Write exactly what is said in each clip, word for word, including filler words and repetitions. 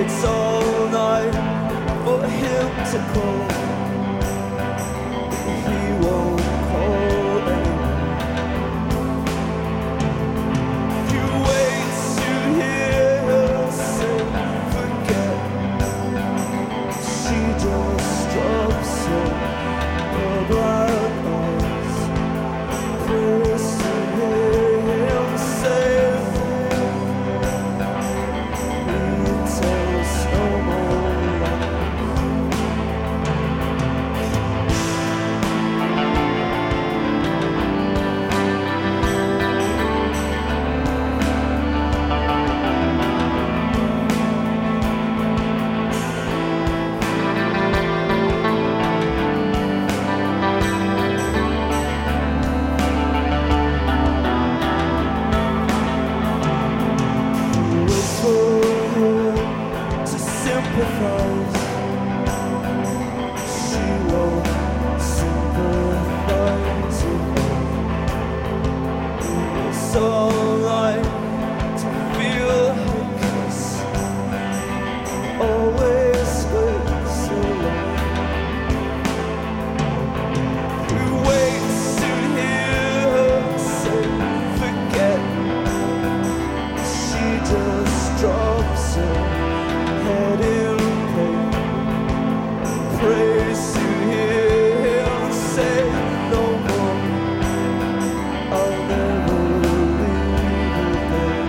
waits all night for him to call. He won't call anymore. He waits to hear her say forget. She just drops her, her black eyes. Prays to hear him say he tells no more lies. He waits for her to sympathize. She won't sympathize with him. It's alright to feel hopeless. Always waits alone. He waits to hear her say forget. She just drops her head in pain. Prays to hear him say no more. I'll never leave again.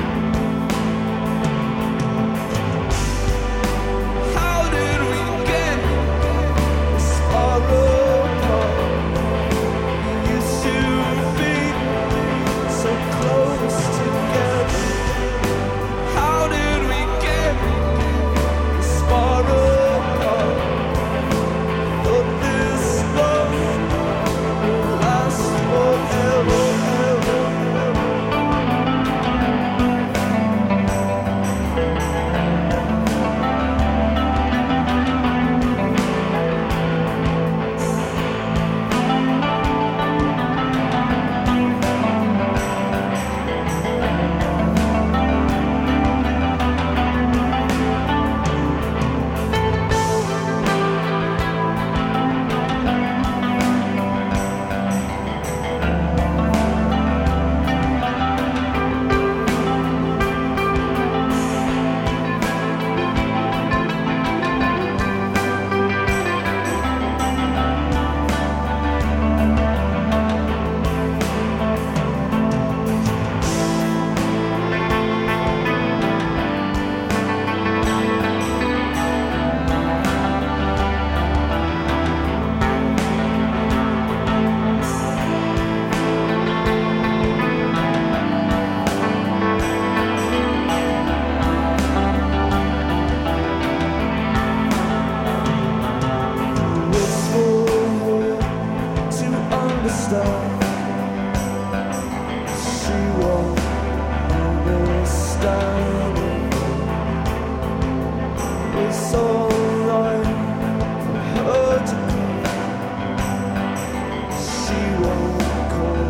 How did we get this far apart? We used to be so close together. How did we get this far apart? Thought this love would last forever, ever, ever. Waits for her to understand. She won't understand. It's alright for her to call. She won't call.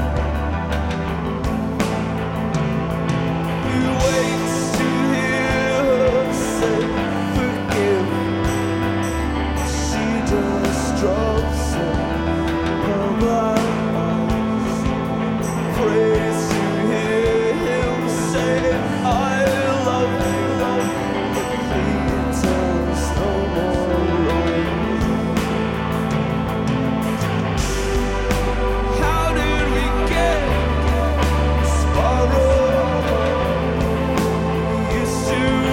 He waits to hear her say forgive. She just drops her, her black eyes. Prays to hear him say I love you, love you. But he tells no more lies. How did we get this far apart? We used to